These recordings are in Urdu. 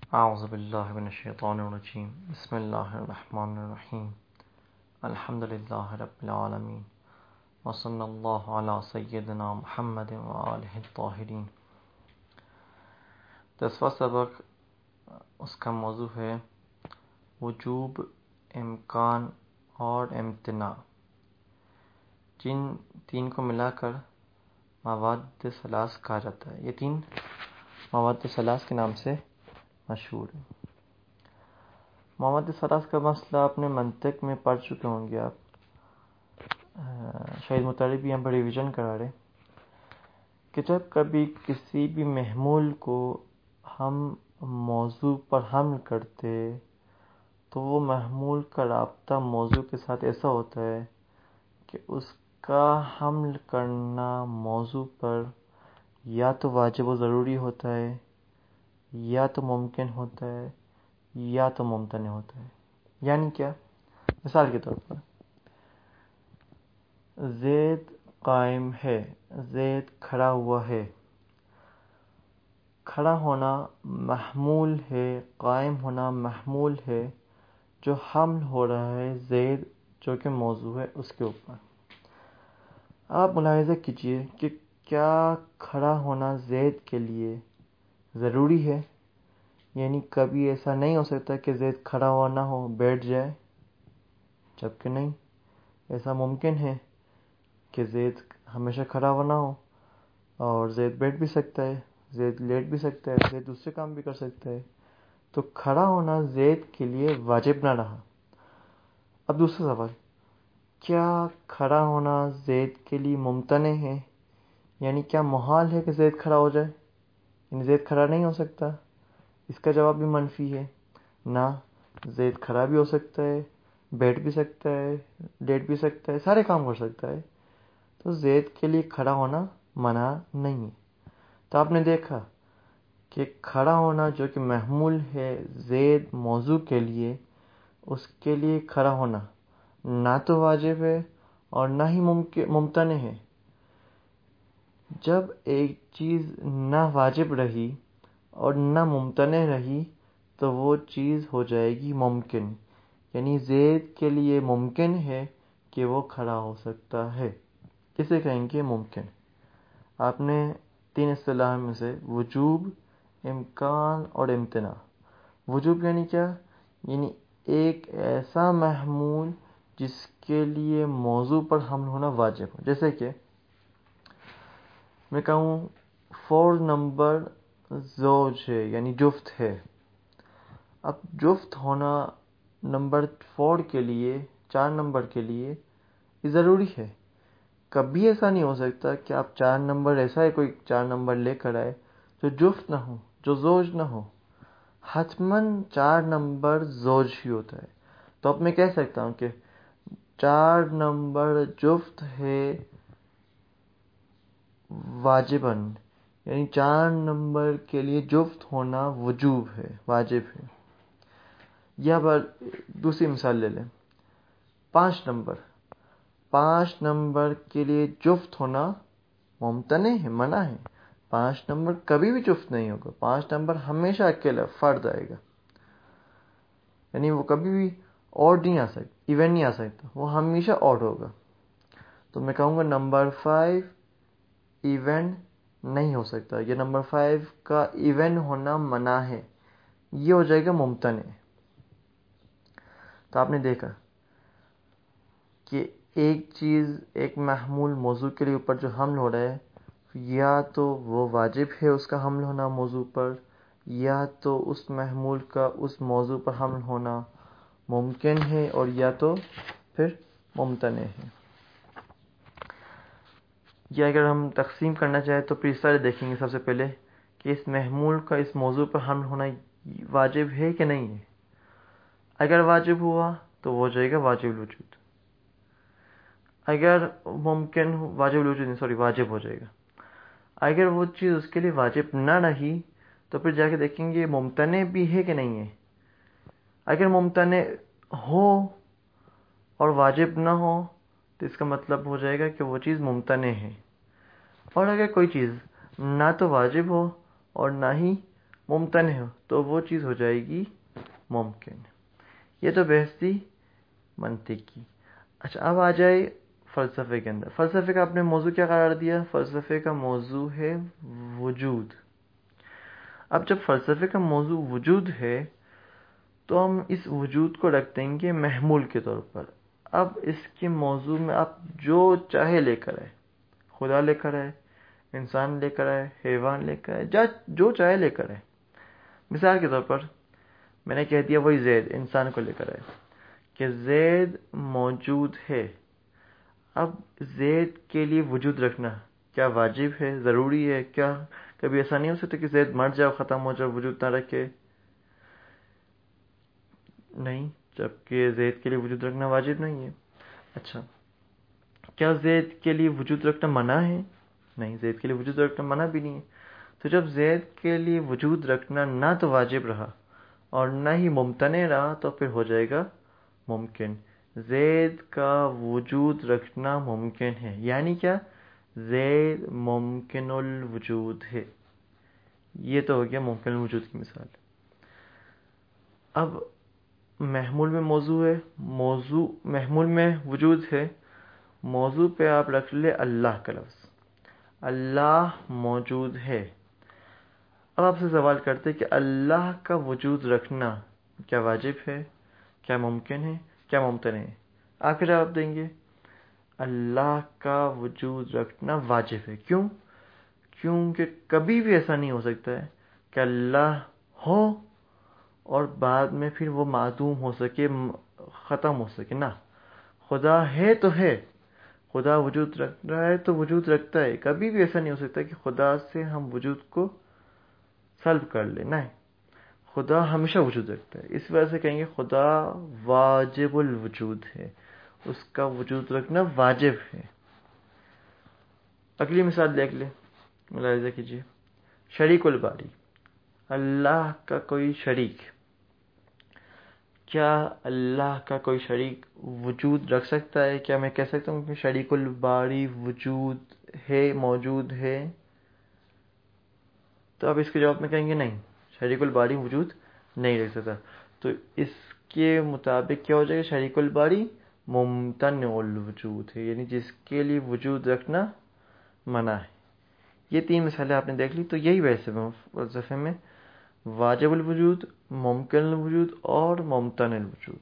اعوذ باللہ من الشیطان الرجیم بسم اللہ الرحمن الرحیم الحمد للہ رب العالمین وصلی اللہ علی سیدنا محمد وآلہ الطاہرین۔ 10واں سبق، اس کا موضوع ہے وجوب، امکان اور امتناع، جن تین کو ملا کر مواد ثلاث کہا جاتا ہے۔ یہ تین مواد ثلاث کے نام سے مشہور ہے۔ مواد ثلاث کا مسئلہ اپنے منطق میں پڑھ چکے ہوں گے آپ، شاید مطالب بھی یہاں پر ریویژن کرا رہے کہ جب کبھی کسی بھی محمول کو ہم موضوع پر حمل کرتے تو وہ محمول کا رابطہ موضوع کے ساتھ ایسا ہوتا ہے کہ اس کا حمل کرنا موضوع پر یا تو واجب و ضروری ہوتا ہے، یا تو ممکن ہوتا ہے، یا تو ممتنع ہوتا ہے۔ یعنی کیا؟ مثال کے طور پر زید قائم ہے، زید کھڑا ہوا ہے۔ کھڑا ہونا محمول ہے، قائم ہونا محمول ہے، جو حمل ہو رہا ہے زید جو کہ موضوع ہے اس کے اوپر۔ آپ ملاحظہ کیجئے کہ کیا کھڑا ہونا زید کے لیے ضروری ہے؟ یعنی کبھی ایسا نہیں ہو سکتا کہ زید کھڑا ہوا نہ ہو، بیٹھ جائے، جبکہ نہیں، ایسا ممکن ہے کہ زید ہمیشہ کھڑا ہوا نہ ہو اور زید بیٹھ بھی سکتا ہے، زید لیٹ بھی سکتا ہے، زید دوسرے کام بھی کر سکتا ہے۔ تو کھڑا ہونا زید کے لیے واجب نہ رہا۔ اب دوسرا سوال، کیا کھڑا ہونا زید کے لیے ممتنع ہے؟ یعنی کیا محال ہے کہ زید کھڑا ہو جائے؟ یعنی زید کھڑا نہیں ہو سکتا؟ اس کا جواب بھی منفی ہے۔ نہ، زید کھڑا بھی ہو سکتا ہے، بیٹھ بھی سکتا ہے، لیٹ بھی سکتا ہے، سارے کام کر سکتا ہے۔ تو زید کے لیے کھڑا ہونا منع نہیں ہے۔ تو آپ نے دیکھا کہ کھڑا ہونا جو کہ محمول ہے زید موضوع کے لیے، اس کے لیے کھڑا ہونا نہ تو واجب ہے اور نہ ہی ممتنع ہے۔ جب ایک چیز نہ واجب رہی اور نہ ممتنع رہی تو وہ چیز ہو جائے گی ممکن، یعنی زید کے لیے ممکن ہے کہ وہ کھڑا ہو سکتا ہے، اسے کہیں گے ممکن۔ آپ نے تین اصطلاح میں سے وجوب، امکان اور امتناع۔ وجوب یعنی کیا؟ یعنی ایک ایسا محمول جس کے لیے موضوع پر حمل ہونا واجب ہو۔ جیسے کہ میں کہوں 4 نمبر زوج ہے، یعنی جفت ہے۔ اب جفت ہونا نمبر 4 کے لیے، 4 نمبر کے لیے یہ ضروری ہے۔ کبھی ایسا نہیں ہو سکتا کہ آپ 4 نمبر، ایسا ہے کوئی 4 نمبر لے کر آئے جو جفت نہ ہو، جو زوج نہ ہو۔ حتماً 4 نمبر زوج ہی ہوتا ہے۔ تو اب میں کہہ سکتا ہوں کہ 4 نمبر جفت ہے واجباً، یعنی 4 نمبر کے لیے جفت ہونا وجوب ہے، واجب ہے۔ یا دوسری مثال لے لیں، 5 نمبر کے لیے جفت ہونا ممتنع ہے، منع ہے۔ 5 نمبر کبھی بھی جفت نہیں ہوگا، 5 نمبر ہمیشہ اکیلا فرد آئے گا، یعنی وہ کبھی بھی آڈ نہیں آ سکتا، ایون نہیں آ سکتا، وہ ہمیشہ آڈ ہوگا۔ تو میں کہوں گا نمبر 5 ایون نہیں ہو سکتا، یہ نمبر 5 کا ایون ہونا منع ہے، یہ ہو جائے گا ممتنع۔ تو آپ نے دیکھا کہ ایک چیز، ایک محمول موضوع کے لیے اوپر جو حمل ہو رہا ہے، یا تو وہ واجب ہے اس کا حمل ہونا موضوع پر، یا تو اس محمول کا اس موضوع پر حمل ہونا ممکن ہے، اور یا تو پھر ممتنع ہے۔ یا اگر ہم تقسیم کرنا چاہیں تو پھر اس طرح دیکھیں گے سب سے پہلے کہ اس محمول کا اس موضوع پر حمل ہونا واجب ہے کہ نہیں ہے۔ اگر واجب ہوا تو وہ ہو جائے گا واجب الوجود۔ اگر ممکن واجب الوجود واجب ہو جائے گا۔ اگر وہ چیز اس کے لیے واجب نہ رہی تو پھر جا کے دیکھیں گے ممتنع بھی ہے کہ نہیں ہے۔ اگر ممتنع ہو اور واجب نہ ہو تو اس کا مطلب ہو جائے گا کہ وہ چیز ممتنع ہے۔ اور اگر کوئی چیز نہ تو واجب ہو اور نہ ہی ممتنع ہو تو وہ چیز ہو جائے گی ممکن. یہ تو بحث تھی منطق کی. اچھا اب آ جائے فلسفے کے اندر. فلسفے کا آپ نے موضوع کیا قرار دیا؟ فلسفے کا موضوع ہے وجود. اب جب فلسفے کا موضوع وجود ہے تو ہم اس وجود کو رکھ دیں گے محمول کے طور پر. اب اس کے موضوع میں آپ جو چاہے لے کر آئے، خدا لے کر آئے، انسان لے کر آئے، حیوان لے کر آئے، جو چاہے لے کر آئے. مثال کے طور پر میں نے کہہ دیا وہی زید، انسان کو لے کر آئے کہ زید موجود ہے. اب زید کے لیے وجود رکھنا کیا واجب ہے، ضروری ہے؟ کیا کبھی ایسا نہیں ہو سکتا کہ زید مر جائے، ختم ہو جائے، وجود نہ رکھے؟ نہیں، جبکہ زید کے لیے وجود رکھنا واجب نہیں ہے. اچھا کیا زید کے لیے وجود رکھنا منع ہے؟ نہیں، زید کے لیے وجود رکھنا منع بھی نہیں ہے. تو جب زید کے لیے وجود رکھنا نہ تو واجب رہا اور نہ ہی ممتنع رہا تو پھر ہو جائے گا ممکن. زید کا وجود رکھنا ممکن ہے، یعنی کیا؟ زید ممکن الوجود ہے. یہ تو ہو گیا ممکن الوجود کی مثال. اب محمول میں موضوع ہے، محمول میں وجود ہے، موضوع پہ آپ رکھ لے اللہ کا لفظ. اللہ موجود ہے. اب آپ سے سوال کرتے کہ اللہ کا وجود رکھنا کیا واجب ہے، کیا ممکن ہے، کیا ممتنع ہے؟ آپ کیا جواب دیں گے؟ اللہ کا وجود رکھنا واجب ہے. کیوں؟ کیونکہ کبھی بھی ایسا نہیں ہو سکتا ہے کہ اللہ ہو اور بعد میں پھر وہ معدوم ہو سکے، ختم ہو سکے. نہ، خدا ہے تو ہے، خدا وجود رکھ رہا ہے تو وجود رکھتا ہے. کبھی بھی ایسا نہیں ہو سکتا کہ خدا سے ہم وجود کو سلب کر لیں. نہیں، خدا ہمیشہ وجود رکھتا ہے. اس وجہ سے کہیں گے خدا واجب الوجود ہے، اس کا وجود رکھنا واجب ہے. اگلی مثال دیکھ لیں، ملاحظہ کیجیے. شریک الباری، اللہ کا کوئی شریک. کیا اللہ کا کوئی شریک وجود رکھ سکتا ہے؟ کیا میں کہہ سکتا ہوں کہ شریک الباری وجود ہے، موجود ہے؟ تو اب اس کے جواب میں کہیں گے نہیں، شریک الباری وجود نہیں رکھ سکتا. تو اس کے مطابق کیا ہو جائے گا؟ شریک الباری ممتنع الوجود ہے، یعنی جس کے لیے وجود رکھنا منع ہے. یہ تین مثالیں آپ نے دیکھ لی. تو یہی ویسے فلسفے میں واجب الوجود، ممکن الوجود اور ممتنع الوجود.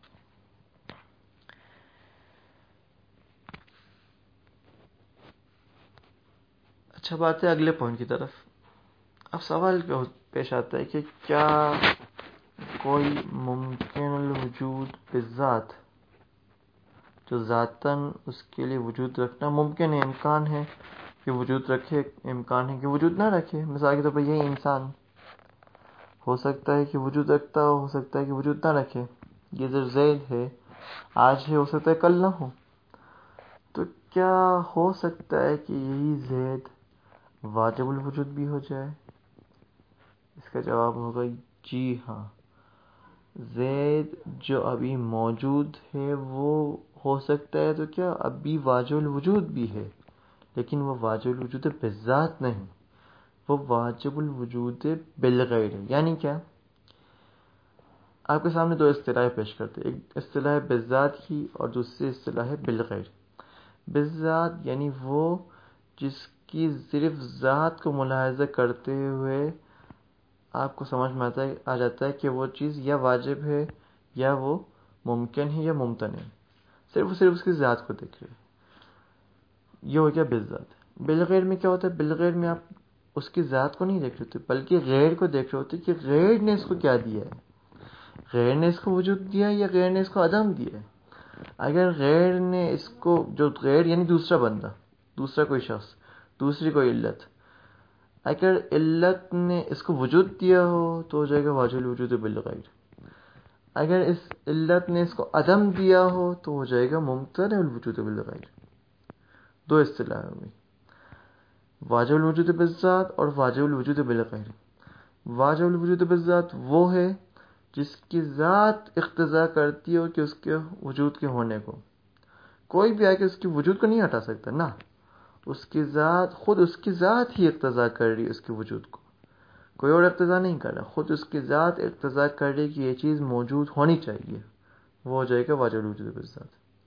اچھا بات ہے اگلے پوائنٹ کی طرف. اب سوال پیش آتا ہے کہ کیا کوئی ممکن الوجود بالذات جو ذاتاً اس کے لیے وجود رکھنا ممکن ہے، امکان ہے کہ وجود رکھے، امکان ہے کہ وجود نہ رکھے؟ مثال کے طور پر یہی انسان ہو سکتا ہے کہ وجود رکھتا ہو سکتا ہے کہ وجود نہ رکھے. یہ جو زید ہے آج ہے، ہو سکتا ہے کل نہ ہو. تو کیا ہو سکتا ہے کہ یہی زید واجب الوجود بھی ہو جائے؟ اس کا جواب ہوگا جی ہاں. زید جو ابھی موجود ہے وہ ہو سکتا ہے تو کیا ابھی واجب الوجود بھی ہے، لیکن وہ واجب الوجود بالذات نہیں، وہ واجب الوجود بالغیر. یعنی کیا؟ آپ کے سامنے دو اصطلاحیں پیش کرتے، ایک اصطلاح بالذات کی اور دوسری اصطلاح بالغیر. بالذات یعنی وہ جس کی صرف ذات کو ملاحظہ کرتے ہوئے آپ کو سمجھ میں آ جاتا ہے کہ وہ چیز یا واجب ہے یا وہ ممکن ہے یا ممتنع ہے، صرف اس کی ذات کو دیکھ رہے. یہ ہو گیا بالذات. بالغیر میں کیا ہوتا ہے؟ بالغیر میں آپ اس کی ذات کو نہیں دیکھ رہے ہوتے بلکہ غیر کو دیکھ رہے ہوتے کہ غیر نے اس کو کیا دیا ہے. غیر نے اس کو وجود دیا ہے یا غیر نے اس کو عدم دیا ہے. اگر غیر نے اس کو، جو غیر یعنی دوسرا بندہ، دوسرا کوئی شخص، دوسری کوئی علت، اگر علت نے اس کو وجود دیا ہو تو ہو جائے گا واجب الوجود بالغیر. اگر اس علت نے اس کو عدم دیا ہو تو ہو جائے گا ممتنع الوجود بالغیر. دو اصطلاح ہوئی، واجب الوجود بالذات اور واجب الوجود بالغیر. واجب الوجود بالذات وہ ہے جس کی ذات اقتضا کرتی ہو کہ اس کے وجود کے ہونے کو. کوئی بھی آ کے اس کی وجود کو نہیں ہٹا سکتا. نہ، اس کی ذات، خود اس کی ذات ہی اقتضا کر رہی ہے اس کے وجود کو. کوئی اور اقتضا نہیں کر رہا، خود اس کی ذات اقتضا کر رہی کہ یہ چیز موجود ہونی چاہیے، وہ ہو جائے گا واجب الوجود بالذات۔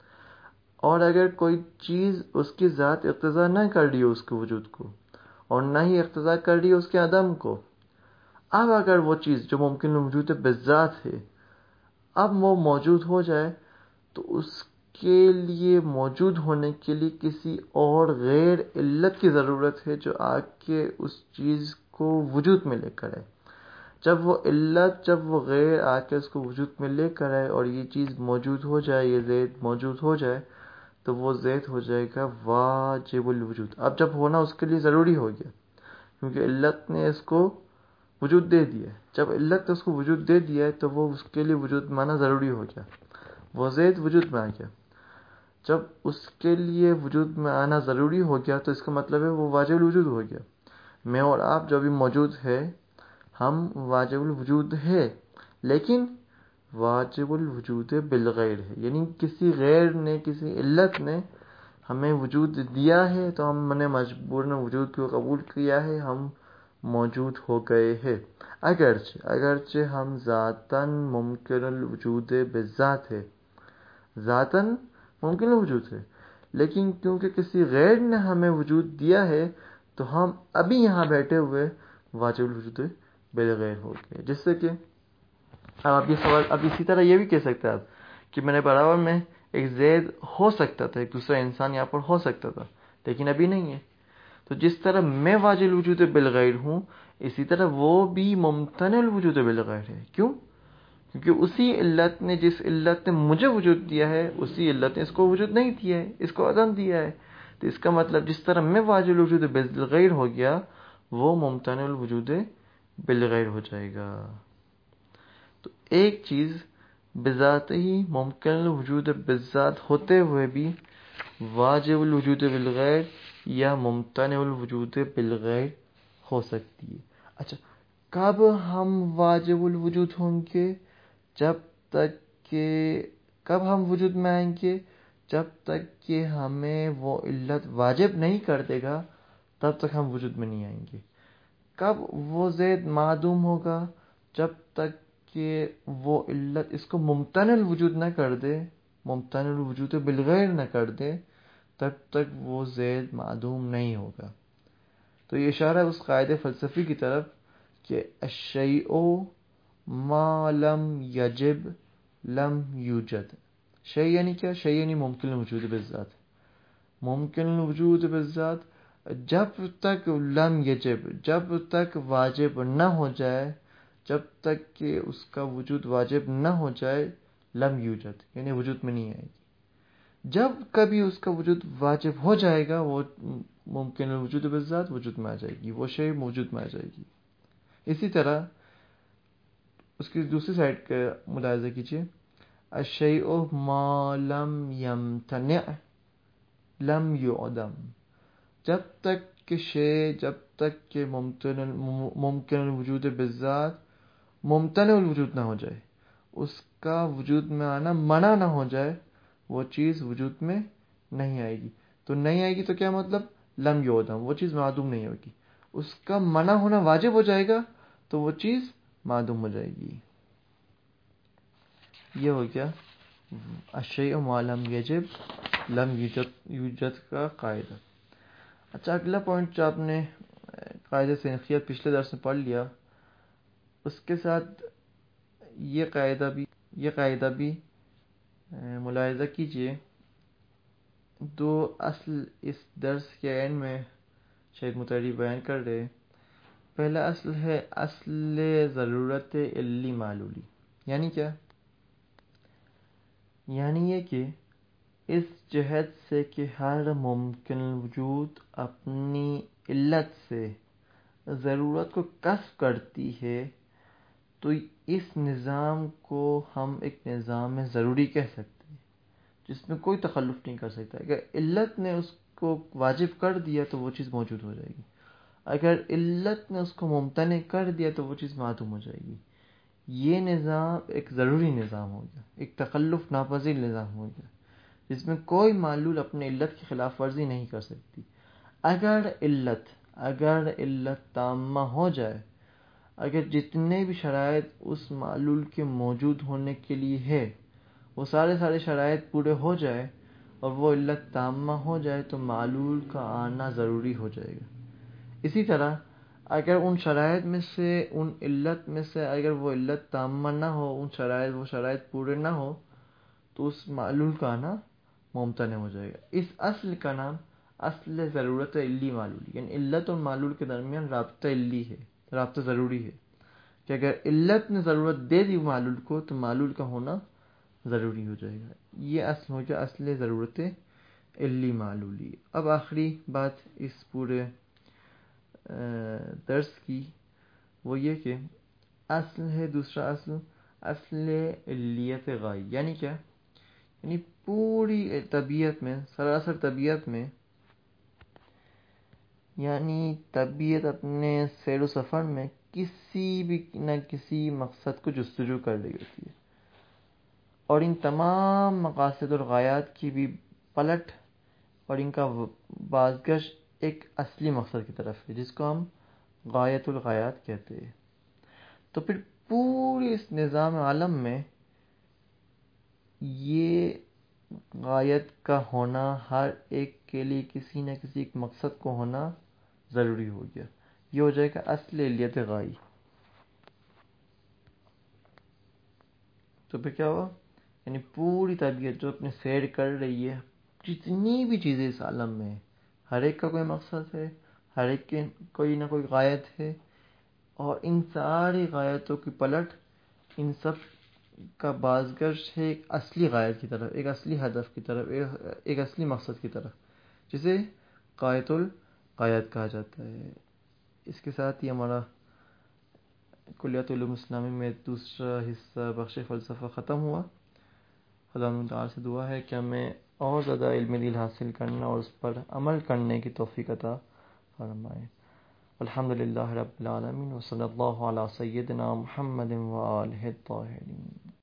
اور اگر کوئی چیز اس کی ذات اقتضا نہ کر رہی ہو اس کے وجود کو، اور نہ ہی اقتضا کر رہی ہو اس کے عدم کو، اب اگر وہ چیز جو ممکن الوجود بالذات ہے اب وہ موجود ہو جائے، تو اس کے لیے موجود ہونے کے لیے کسی اور غیر علت کی ضرورت ہے جو آ کے اس چیز کو وجود میں لے کر آئے۔ جب وہ علت، جب وہ غیر آ کے اس کو وجود میں لے کر آئے اور یہ چیز موجود ہو جائے، یہ زید موجود ہو جائے، تو وہ زید ہو جائے گا واجب الوجود۔ اب جب ہونا اس کے لیے ضروری ہو گیا، کیونکہ علت نے اس کو وجود دے دیا ہے، جب علت نے اس کو وجود دے دیا ہے تو وہ اس کے لیے وجود میں آنا ضروری ہو گیا، وہ زید وجود میں آ گیا۔ جب اس کے لیے وجود میں آنا ضروری ہو گیا تو اس کا مطلب ہے وہ واجب الوجود ہو گیا۔ میں اور آپ جو بھی موجود ہے، ہم واجب الوجود ہے، لیکن واجب الوجود بالغیر ہے، یعنی کسی غیر نے، کسی علت نے ہمیں وجود دیا ہے تو ہم نے مجبوراً وجود کو قبول کیا ہے، ہم موجود ہو گئے ہیں۔ اگرچہ ہم ذاتاً ممکن الوجود بالذات ہے، ذاتاً ممکن الوجود ہے، لیکن کیونکہ کسی غیر نے ہمیں وجود دیا ہے تو ہم ابھی یہاں بیٹھے ہوئے واجب الوجود بالغیر ہو گئے۔ جس سے کہ اب آپ یہ سوال، اب اسی طرح یہ بھی کہہ سکتے ہیں آپ کہ میرے برابر میں ایک زید ہو سکتا تھا، ایک دوسرا انسان یہاں پر ہو سکتا تھا، لیکن ابھی نہیں ہے۔ تو جس طرح میں واجب الوجود بالغیر ہوں، اسی طرح وہ بھی ممتنع الوجود بالغیر ہے۔ کیوں؟ کیونکہ اسی علت نے، جس علت نے مجھے وجود دیا ہے، اسی علت نے اس کو وجود نہیں دیا ہے، اس کو عدم دیا ہے۔ تو اس کا مطلب جس طرح میں واجب الوجود بالغیر ہو گیا، وہ ممتنع الوجود بالغیر ہو جائے گا۔ تو ایک چیز بذات ہی ممکن الوجود بالذات ہوتے ہوئے بھی واجب الوجود بالغیر یا ممتنع الوجود بالغیر ہو سکتی ہے۔ اچھا، کب ہم واجب الوجود ہوں گے؟ جب تک کہ کب ہم وجود میں آئیں گے؟ جب تک کہ ہمیں وہ علت واجب نہیں کر دے گا تب تک ہم وجود میں نہیں آئیں گے۔ کب وہ زید معدوم ہوگا؟ جب تک کہ وہ علت اس کو ممتنع الوجود نہ کر دے، ممتنع الوجود بالغیر نہ کر دے، تب تک وہ زید معدوم نہیں ہوگا۔ تو یہ اشارہ ہے اس قاعدے فلسفی کی طرف کہ الشیء ما لم یجب لم یوجد۔ شیء یعنی کیا؟ شیء یعنی ممکن الوجود بالذات۔ ممکن الوجود بالذات جب تک لم یجب، جب تک واجب نہ ہو جائے، جب تک کہ اس کا وجود واجب نہ ہو جائے، لم یوجد یعنی وجود میں نہیں آئے گی۔ جب کبھی اس کا وجود واجب ہو جائے گا، وہ ممکن الوجود بالذات وجود میں آ جائے گی، وہ شے وجود میں آ جائے گی۔ اسی طرح اس کی دوسری سائڈ کا ملاحظہ کیجیے، الشیء ما لم یمتنع لم یعدم۔ جب تک کہ شے، جب تک کہ ممکن الوجود بالذات ممتنع الوجود نہ ہو جائے، اس کا وجود میں آنا منع نہ ہو جائے، وہ چیز وجود میں نہیں آئے گی۔ تو نہیں آئے گی تو کیا مطلب؟ لم یعدم، وہ چیز معدوم نہیں ہوگی۔ اس کا منع ہونا واجب ہو جائے گا تو وہ چیز معدوم ہو جائے گی۔ یہ ہو گیا الشیء ما لم یجب لم یوجد کا قاعدہ۔ اچھا، اگلا پوائنٹ جو آپ نے قاعدہ سنخیت پچھلے درس میں پڑھ لیا، اس کے ساتھ یہ قاعدہ بھی ملاحظہ کیجئے۔ دو اصل اس درس کے اینڈ میں شاید متعلی بیان کر رہے۔ پہلا اصل ہے اصل ضرورت علی معلولی۔ یعنی کیا؟ یعنی یہ کہ اس جہت سے کہ ہر ممکن وجود اپنی علت سے ضرورت کو کسب کرتی ہے، تو اس نظام کو ہم ایک نظام ضروری کہہ سکتے ہیں، جس میں کوئی تخلف نہیں کر سکتا۔ اگر علت نے اس کو واجب کر دیا تو وہ چیز موجود ہو جائے گی، اگر علت نے اس کو ممتنع کر دیا تو وہ چیز معدوم ہو جائے گی۔ یہ نظام ایک ضروری نظام ہو گیا، ایک تخلف ناپذیر نظام ہو گیا، جس میں کوئی معلول اپنے علت کی خلاف ورزی نہیں کر سکتی۔ اگر علت تامہ ہو جائے، اگر جتنے بھی شرائط اس معلول کے موجود ہونے کے لیے ہے وہ سارے شرائط پورے ہو جائے اور وہ علت تامہ ہو جائے تو معلول کا آنا ضروری ہو جائے گا. اسی طرح اگر ان شرائط میں سے ان علت میں سے اگر وہ علت تامہ نہ ہو، وہ شرائط پورے نہ ہو تو اس معلول کا آنا ممتنع ہو جائے گا. اس اصل کا نام اصل ضرورت علی معلول، یعنی علت اور معلول کے درمیان رابطہ علی ہے، رابطہ ضروری ہے کہ اگر علت نے ضرورت دے دی معلول کو تو معلول کا ہونا ضروری ہو جائے گا. یہ اصل ہو گیا اصل ضرورت علی معلولی. اب آخری بات اس پورے درس کی وہ یہ کہ اصل ہے دوسرا اصل علیت غائی. یعنی کیا؟ یعنی پوری طبیعت میں، سراسر طبیعت میں، یعنی طبیعت اپنے سیر و سفر میں کسی بھی نہ کسی مقصد کو جستجو کر رہی ہوتی ہے، اور ان تمام مقاصد اور غایات کی بھی پلٹ اور ان کا بازگشت ایک اصلی مقصد کی طرف ہے جس کو ہم غایت الغایات کہتے ہیں. تو پھر پورے اس نظام عالم میں یہ غایت کا ہونا ہر ایک کے لیے کسی نہ کسی ایک مقصد کو ہونا ضروری ہو گیا. یہ ہو جائے گا اصل علیت غائی. تو پھر کیا ہوا؟ یعنی پوری طبیعت جو اپنے سیر کر رہی ہے، جتنی بھی چیزیں اس عالم میں ہیں، ہر ایک کا کوئی مقصد ہے، ہر ایک کے کوئی نہ کوئی غایت ہے، اور ان ساری غایتوں کی پلٹ، ان سب کا بازگشت ہے ایک اصلی غایت کی طرف، ایک اصلی ہدف کی طرف، ایک اصلی مقصد کی طرف، جسے غایت الغایات کہا جاتا ہے. اس کے ساتھ ہی ہمارا کلیات علوم اسلامی میں دوسرا حصہ بخش فلسفہ ختم ہوا. خدا تعالیٰ سے دعا ہے کہ ہمیں اور زیادہ علم دین حاصل کرنا اور اس پر عمل کرنے کی توفیق عطا فرمائے. الحمدللہ رب العالمین، وصلی اللہ علی سیدنا محمد و آلہ الطاہرین.